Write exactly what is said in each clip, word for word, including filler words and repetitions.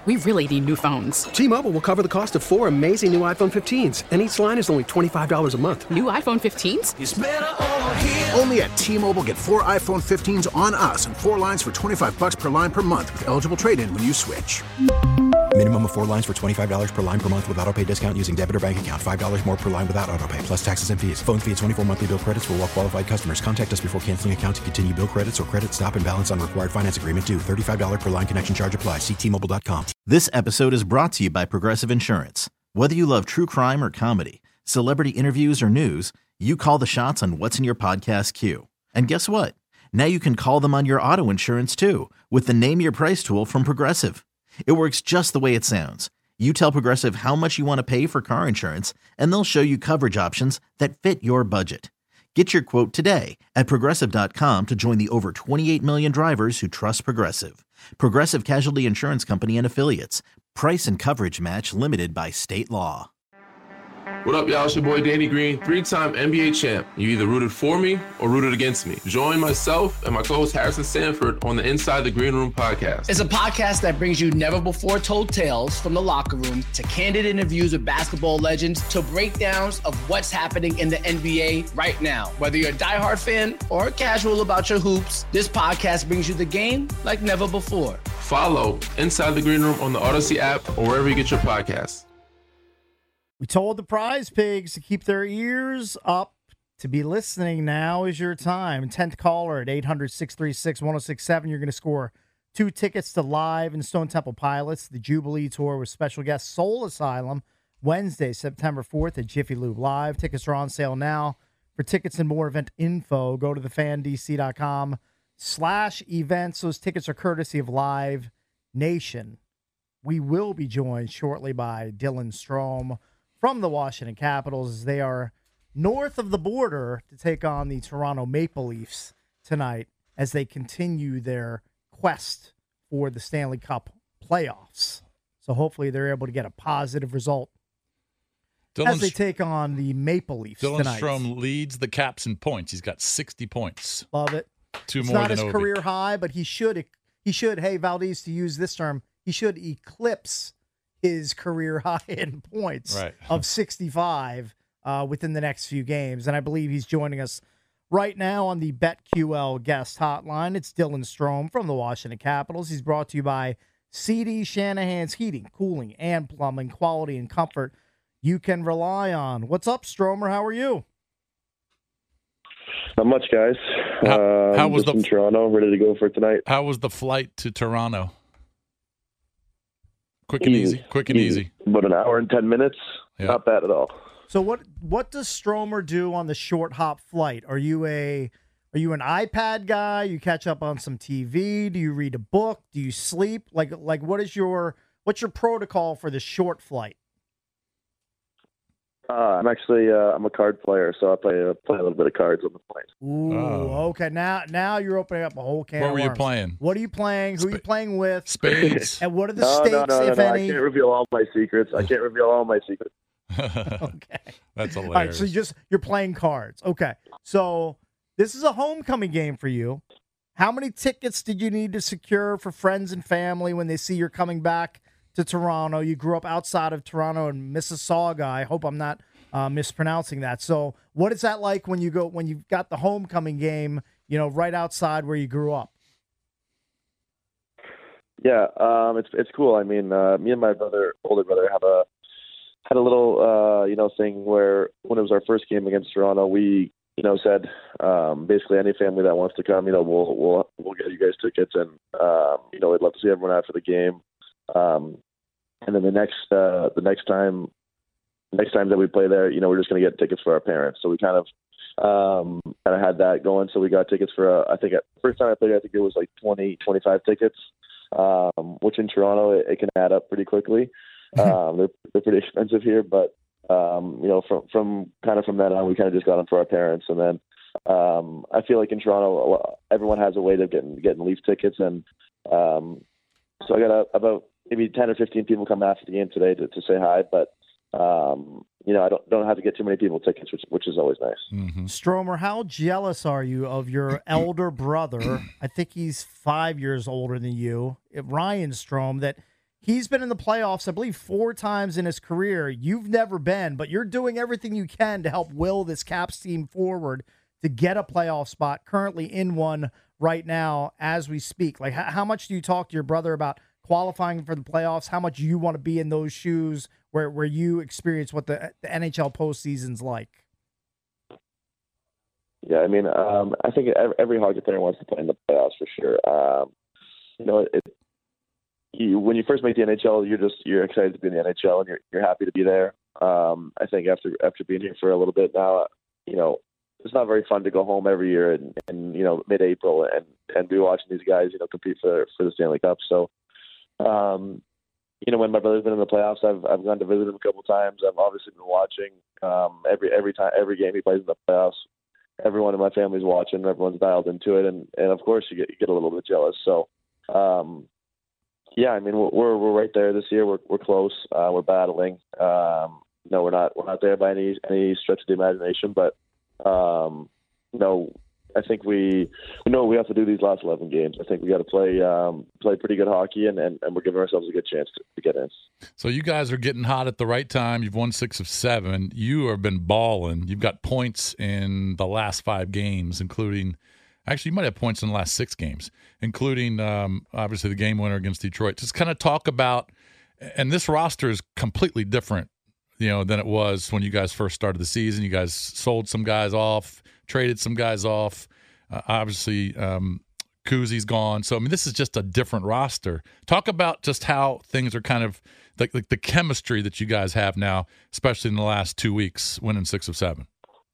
We really need new phones. T-Mobile will cover the cost of four amazing new iPhone fifteens, and each line is only twenty-five dollars a month. New iPhone fifteens? It's better over here. Only at T-Mobile, get four iPhone fifteens on us and four lines for twenty-five dollars per line per month with eligible trade-in when you switch. Minimum of four lines for twenty-five dollars per line per month with autopay discount using debit or bank account. five dollars more per line without autopay, plus taxes and fees. Phone fee at twenty-four monthly bill credits for well qualified customers. Contact us before canceling account to continue bill credits or credit stop and balance on required finance agreement due. thirty-five dollars per line connection charge applies. See T Mobile dot com. This episode is brought to you by Progressive Insurance. Whether you love true crime or comedy, celebrity interviews or news, you call the shots on what's in your podcast queue. And guess what? Now you can call them on your auto insurance too with the Name Your Price tool from Progressive. It works just the way it sounds. You tell Progressive how much you want to pay for car insurance, and they'll show you coverage options that fit your budget. Get your quote today at Progressive dot com to join the over twenty-eight million drivers who trust Progressive. Progressive Casualty Insurance Company and Affiliates. Price and coverage match limited by state law. What up, y'all? It's your boy Danny Green, three-time N B A champ. You either rooted for me or rooted against me. Join myself and my co-host Harrison Sanford on the Inside the Green Room podcast. It's a podcast that brings you never-before-told tales from the locker room to candid interviews with basketball legends to breakdowns of what's happening in the N B A right now. Whether you're a diehard fan or casual about your hoops, this podcast brings you the game like never before. Follow Inside the Green Room on the Odyssey app or wherever you get your podcasts. We told the prize pigs to keep their ears up. To be listening, now is your time. tenth caller at eight hundred, six three six, one oh six seven. You're going to score two tickets to Live and Stone Temple Pilots, the Jubilee Tour with special guest Soul Asylum, Wednesday, September fourth at Jiffy Lube Live. Tickets are on sale now. For tickets and more event info, go to the fan d c dot com slash events. Those tickets are courtesy of Live Nation. We will be joined shortly by Dylan Strome from the Washington Capitals as they are north of the border to take on the Toronto Maple Leafs tonight as they continue their quest for the Stanley Cup playoffs. So hopefully they're able to get a positive result Dylan, as they take on the Maple Leafs Dylan tonight. Strome leads the Caps in points. He's got sixty points. Love it. Two it's more not than his Ovi. career high, but he should, he should, hey, Valdez, to use this term, he should eclipse his career high in points right. of sixty-five uh, within the next few games. And I believe he's joining us right now on the BetQL guest hotline. It's Dylan Strome from the Washington Capitals. He's brought to you by C D Shanahan's Heating, Cooling, and Plumbing. Quality and comfort you can rely on. What's up, Stromer? How are you? Not much, guys. How, um, how was just the in Toronto, ready to go for tonight. How was the flight to Toronto? Quick and easy. easy. Quick and easy. easy. About an hour and ten minutes. Yeah. Not bad at all. So what what does Stromer do on the short hop flight? Are you a are you an iPad guy? You catch up on some T V? Do you read a book? Do you sleep? Like like what is your what's your protocol for the short flight? Uh, I'm actually uh, I'm a card player, so I play uh, play a little bit of cards on the plane. Ooh, oh. okay. Now now you're opening up a whole can. What of were you worms. playing? What are you playing? Who Sp- are you playing with? Spades. And what are the no, stakes, no, no, no, if no. any? I can't reveal all my secrets. I can't reveal all my secrets. Okay. That's hilarious. All right, so you just you're playing cards. Okay. So this is a homecoming game for you. How many tickets did you need to secure for friends and family when they see you're coming back to Toronto? You grew up outside of Toronto in Mississauga. I hope I'm not uh, mispronouncing that. So what is that like when you go when you've got the homecoming game, you know, right outside where you grew up? Yeah, um, it's it's cool. I mean, uh, me and my brother, older brother, have a had a little uh, you know thing where when it was our first game against Toronto, we you know said um, basically any family that wants to come, you know, we'll we'll we'll get you guys tickets, and um, you know we'd love to see everyone after the game. Um, and then the next uh, the next time next time that we play there, you know, we're just going to get tickets for our parents. So we kind of um, kind of had that going. So we got tickets for uh, I think at, first time I played, I think it was like twenty, twenty-five tickets. Um, which in Toronto it, it can add up pretty quickly. Um, they're they're pretty expensive here, but um, you know, from from kind of from then on, we kind of just got them for our parents, and then um, I feel like in Toronto, everyone has a way of getting getting Leaf tickets, and um, so I got a, about maybe ten or fifteen people come after the game today to, to say hi, but um, you know, I don't don't have to get too many people tickets, which which is always nice. Mm-hmm. Stromer, how jealous are you of your elder brother? I think he's five years older than you, Ryan Strome, that He's been in the playoffs, I believe, four times in his career. You've never been, but you're doing everything you can to help will this Caps team forward to get a playoff spot, currently in one right now as we speak. Like, how, how much do you talk to your brother about qualifying for the playoffs? How much you want to be in those shoes where, where you experience what the, the N H L postseason's like? Yeah, I mean, um, I think every, every hockey player wants to play in the playoffs for sure. Um, you know, it, you, when you first make the N H L, you're just you're excited to be in the N H L and you're you're happy to be there. Um, I think after after being here for a little bit now, you know, it's not very fun to go home every year and, and you know mid-April and, and be watching these guys you know compete for for the Stanley Cup. So, um, you know, when my brother's been in the playoffs, I've I've gone to visit him a couple times. I've obviously been watching um, every every time every game he plays in the playoffs. Everyone in my family's watching. Everyone's dialed into it, and, and of course you get you get a little bit jealous. So. Um, Yeah, I mean we're we're right there this year. We're we're close. Uh, we're battling. Um, no, we're not we're not there by any any stretch of the imagination. But um, no, I think we we know what we have to do these last eleven games. I think we got to play um, play pretty good hockey, and, and, and we're giving ourselves a good chance to, to get in. So you guys are getting hot at the right time. You've won six of seven. You have been balling. You've got points in the last five games, including. Actually, you might have points in the last six games, including um, obviously the game winner against Detroit. Just kind of talk about, and this roster is completely different, you know, than it was when you guys first started the season. You guys sold some guys off, traded some guys off. Uh, obviously, um, Kuzi's gone. So, I mean, this is just a different roster. Talk about just how things are kind of like, like the chemistry that you guys have now, especially in the last two weeks, winning six of seven.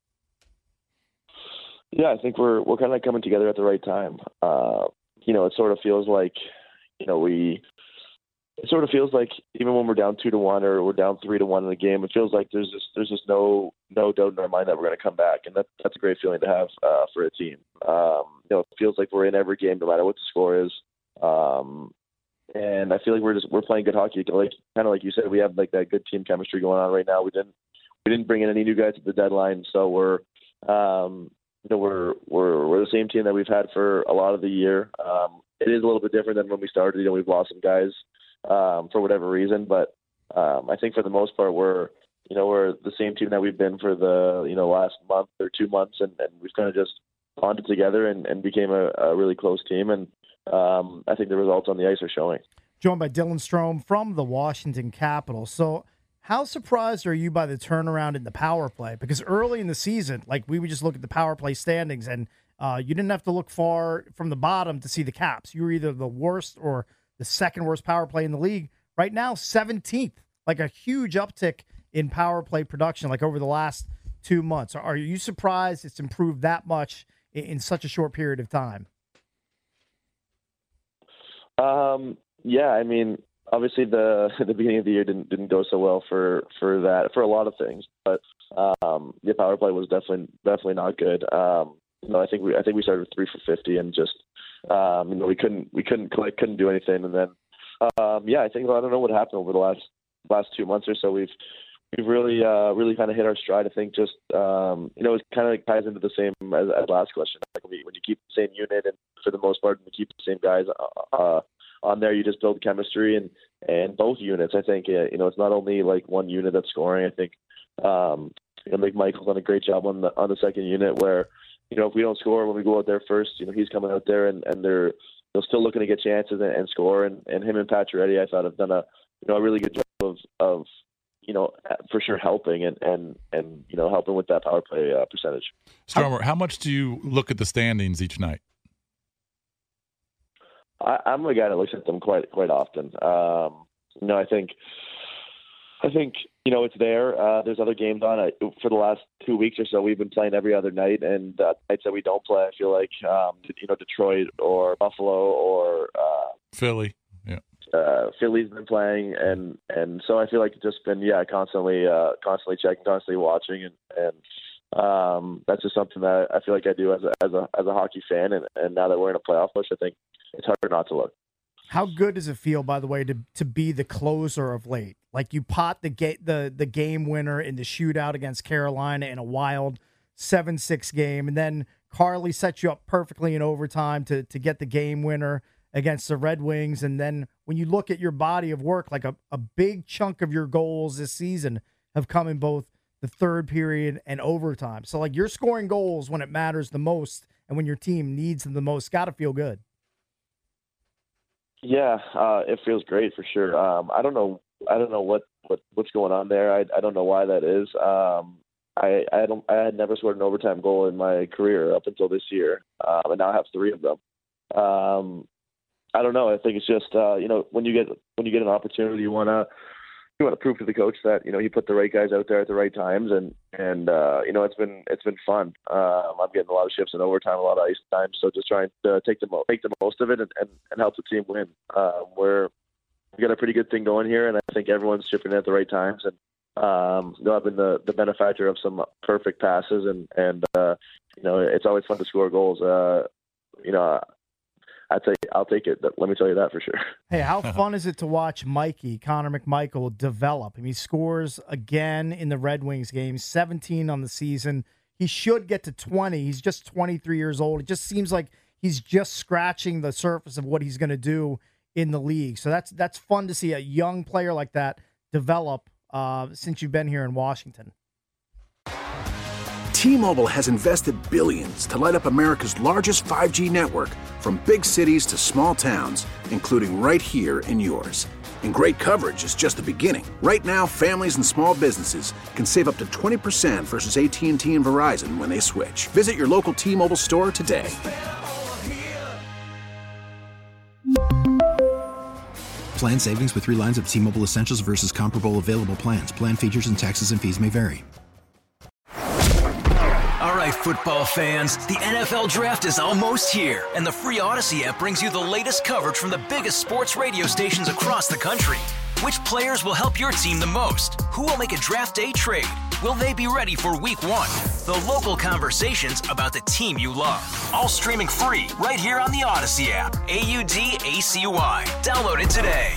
Yeah, I think we're we're kind of coming together at the right time. Uh, you know, it sort of feels like, you know, we. It sort of feels like even when we're down two to one or we're down three to one in the game, it feels like there's just there's just no no doubt in our mind that we're going to come back, and that that's a great feeling to have uh, for a team. Um, you know, it feels like we're in every game, no matter what the score is. Um, and I feel like we're just we're playing good hockey. Like kind of like you said, we have like that good team chemistry going on right now. We didn't we didn't bring in any new guys at the deadline, so we're. Um, You know, we're we're we're the same team that we've had for a lot of the year. Um, it is a little bit different than when we started. You know, we've lost some guys um, for whatever reason, but um, I think for the most part, we're you know we're the same team that we've been for the you know last month or two months, and, and we've kind of just bonded together and, and became a, a really close team. And um, I think the results on the ice are showing. Joined by Dylan Strome from the Washington Capitals. So. How surprised are you by the turnaround in the power play? Because early in the season, like we would just look at the power play standings, and uh, you didn't have to look far from the bottom to see the Caps. You were either the worst or the second worst power play in the league. Right now, seventeenth, like a huge uptick in power play production, like over the last two months. Are you surprised it's improved that much in, in such a short period of time? Um. Yeah, I mean. Obviously, the the beginning of the year didn't didn't go so well for, for that for a lot of things, but um, the power play was definitely definitely not good. Um, you know, I think we I think we started with three for fifty and just um, you know we couldn't we couldn't click, couldn't do anything, and then um, yeah, I think I don't know what happened over the last last two months or so. We've we've really uh, really kind of hit our stride. I think just um, you know it kind of like ties into the same as, as last question. Like when, we, when you keep the same unit and for the most part, when you keep the same guys. Uh, On there, you just build chemistry and, and both units. I think uh, you know it's not only like one unit that's scoring. I think um, you know McMichael's done a great job on the on the second unit. Where you know if we don't score when we go out there first, you know he's coming out there and, and they're they're still looking to get chances and, and score. And, and him and Pacioretty, I thought have done a you know a really good job of of you know for sure helping and, and, and you know helping with that power play uh, percentage. Stromer, how much do you look at the standings each night? I, I'm a guy that looks at them quite quite often. Um, you know, I think, I think you know it's there. Uh, there's other games on. I, for the last two weeks or so, we've been playing every other night, and uh, nights that we don't play, I feel like um, you know Detroit or Buffalo or uh, Philly, yeah, uh, Philly's been playing, and and so I feel like it's just been yeah constantly uh, constantly checking, constantly watching, and and. Um, that's just something that I feel like I do as a as a as a hockey fan, and, and now that we're in a playoff push, I think it's hard not to look. How good does it feel, by the way, to to be the closer of late? Like you pot the ga- the the game winner in the shootout against Carolina in a wild seven six game, and then Carly sets you up perfectly in overtime to to get the game winner against the Red Wings, and then when you look at your body of work, like a, a big chunk of your goals this season have come in both the third period and overtime. So, like, you're scoring goals when it matters the most and when your team needs them the most. Got to feel good. Yeah, uh, it feels great for sure. Um, I don't know. I don't know what, what, what's going on there. I, I don't know why that is. Um, I I don't. I had never scored an overtime goal in my career up until this year, um, and now I have three of them. Um, I don't know. I think it's just uh, you know when you get when you get an opportunity, you wanna you wanna prove to the coach that you know you put the right guys out there at the right times, and and uh, you know it's been it's been fun. Um, I'm getting a lot of shifts in overtime, a lot of ice time, so just trying to take the mo- make the most of it and, and, and help the team win. Um, we're we got a pretty good thing going here, and I think everyone's shipping at the right times. And um, you know, I've been the, the benefactor of some perfect passes, and and uh, you know it's always fun to score goals. Uh, you know. I'd say I'll take it. Let me tell you that for sure. Hey, how fun is it to watch Mikey, Connor McMichael, develop? I mean, he scores again in the Red Wings game, seventeen on the season. He should get to twenty. He's just twenty-three years old. It just seems like he's just scratching the surface of what he's going to do in the league. So that's that's fun to see a young player like that develop uh, since you've been here in Washington. T-Mobile has invested billions to light up America's largest five G network, from big cities to small towns, including right here in yours. And great coverage is just the beginning. Right now, families and small businesses can save up to twenty percent versus A T and T and Verizon when they switch. Visit your local T-Mobile store today. Plan savings with three lines of T-Mobile Essentials versus comparable available plans. Plan features and taxes and fees may vary. All right, football fans, the N F L Draft is almost here, and the free Odyssey app brings you the latest coverage from the biggest sports radio stations across the country. Which players will help your team the most? Who will make a draft day trade? Will they be ready for week one? The local conversations about the team you love. All streaming free right here on the Odyssey app. A U D A C Y. Download it today.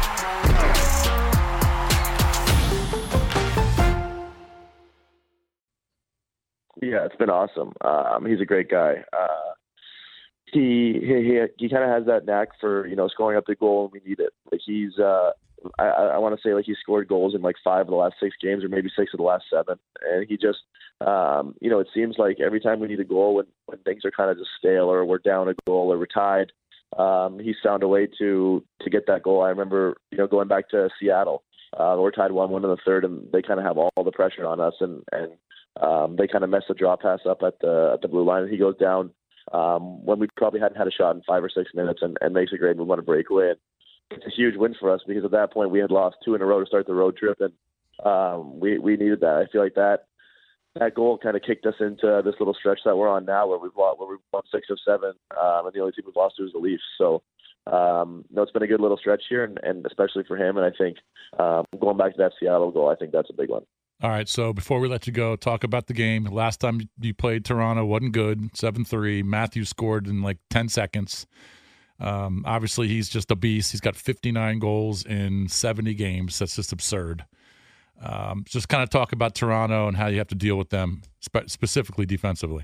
Yeah, it's been awesome. Um, he's a great guy. Uh, he he he, he kind of has that knack for you know scoring up the goal when we need it. Like he's, uh, I, I want to say like he scored goals in like five of the last six games, or maybe six of the last seven. And he just, um, you know, it seems like every time we need a goal, when when things are kind of just stale, or we're down a goal, or we're tied, um, he's found a way to to get that goal. I remember you know going back to Seattle, uh, we're tied one one in the third, and they kind of have all, all the pressure on us, and and. Um, they kind of mess the draw pass up at the at the blue line, and he goes down um, when we probably hadn't had a shot in five or six minutes, and, and makes a great move on a breakaway. And it's a huge win for us because at that point we had lost two in a row to start the road trip, and um, we we needed that. I feel like that that goal kind of kicked us into this little stretch that we're on now, where we've won, where we've won six of seven, um, and the only team we've lost to is the Leafs. So. Um, no, it's been a good little stretch here, and, and especially for him. And I think um, going back to that Seattle goal, I think that's a big one. All right, so before we let you go, talk about the game. Last time you played Toronto wasn't good, seven three. Matthews scored in like ten seconds. Um, obviously, he's just a beast. He's got fifty-nine goals in seventy games. That's just absurd. Um, just kind of talk about Toronto and how you have to deal with them, spe- specifically defensively.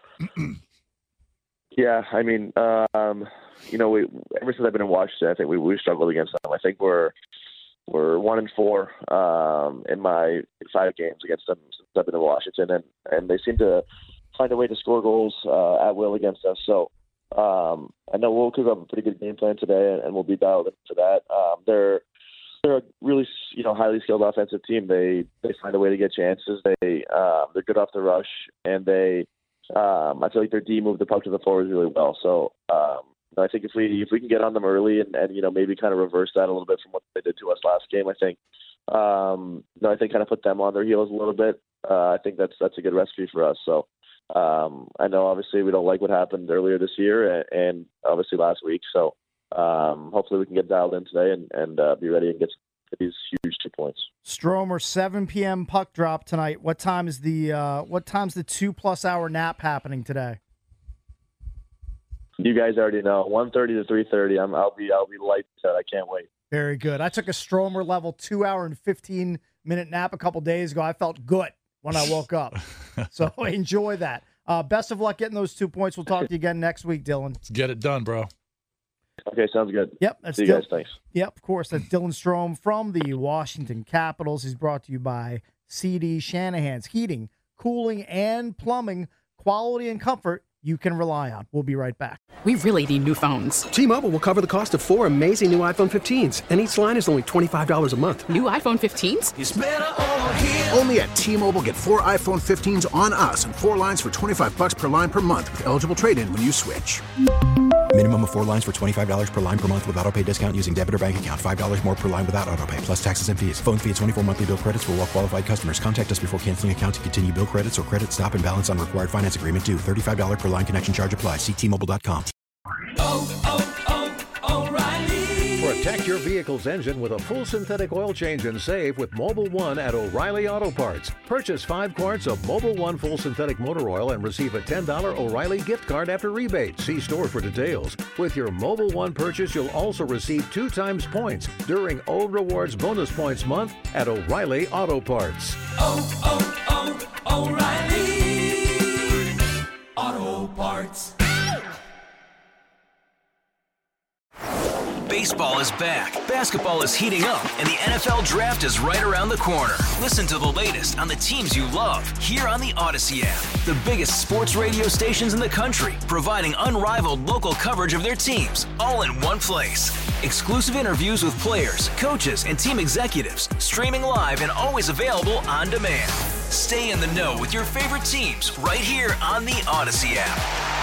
Yeah, I mean, um, you know, we, ever since I've been in Washington, I think we we struggled against them. I think we're we're one and four um, in my five games against them since I've been in Washington, and, and they seem to find a way to score goals uh, at will against us. So um, I know we'll cook up a pretty good game plan today, and, and we'll be dialed into that. Um, they're they're a really you know highly skilled offensive team. They they find a way to get chances. They uh, they're good off the rush, and they. Um, I feel like their D moved the puck to the forwards really well. So um, I think if we if we can get on them early and, and you know maybe kind of reverse that a little bit from what they did to us last game, I think um, you know, I think kind of put them on their heels a little bit. Uh, I think that's that's a good recipe for us. So um, I know obviously we don't like what happened earlier this year and, and obviously last week. So um, hopefully we can get dialed in today and, and uh, be ready and get these huge two points. Stromer, seven p.m. puck drop tonight. What time is the uh, what time's the two plus hour nap happening today? You guys already know. one thirty to three thirty. I'm I'll be I'll be light set. I can't wait. Very good. I took a Stromer level two hour and fifteen minute nap a couple days ago. I felt good when I woke up. So enjoy that. Uh, best of luck getting those two points. We'll talk to you again next week, Dylan. Let's get it done, bro. Okay, sounds good. Yep. That's See you Dil- guys. Thanks. Yep, of course. That's Dylan Strome from the Washington Capitals. He's brought to you by C D Shanahan's Heating, Cooling, and Plumbing. Quality and comfort you can rely on. We'll be right back. We really need new phones. T-Mobile will cover the cost of four amazing new iPhone fifteens, and each line is only twenty-five dollars a month. New iPhone fifteens? It's better over here. Only at T-Mobile, get four iPhone fifteens on us and four lines for twenty-five bucks per line per month with eligible trade-in when you switch. Minimum of four lines for twenty-five dollars per line per month with autopay discount using debit or bank account. five dollars more per line without autopay, plus taxes and fees. Phone fee at twenty-four monthly bill credits for well-qualified customers. Contact us before canceling account to continue bill credits or credit stop and balance on required finance agreement due. thirty-five dollars per line connection charge applies. See T Mobile dot com. Oh, oh, oh, O'Reilly. Protect your vehicle's engine with a full synthetic oil change and save with Mobil one at O'Reilly Auto Parts. Purchase five quarts of Mobil one full synthetic motor oil and receive a ten dollars O'Reilly gift card after rebate. See store for details. With your Mobil one purchase, you'll also receive two times points during O Rewards Bonus Points Month at O'Reilly Auto Parts. Oh, oh, oh, O'Reilly Auto Parts. Baseball is back, basketball is heating up, and the N F L Draft is right around the corner. Listen to the latest on the teams you love here on the Odyssey app. The biggest sports radio stations in the country, providing unrivaled local coverage of their teams, all in one place. Exclusive interviews with players, coaches, and team executives, streaming live and always available on demand. Stay in the know with your favorite teams right here on the Odyssey app.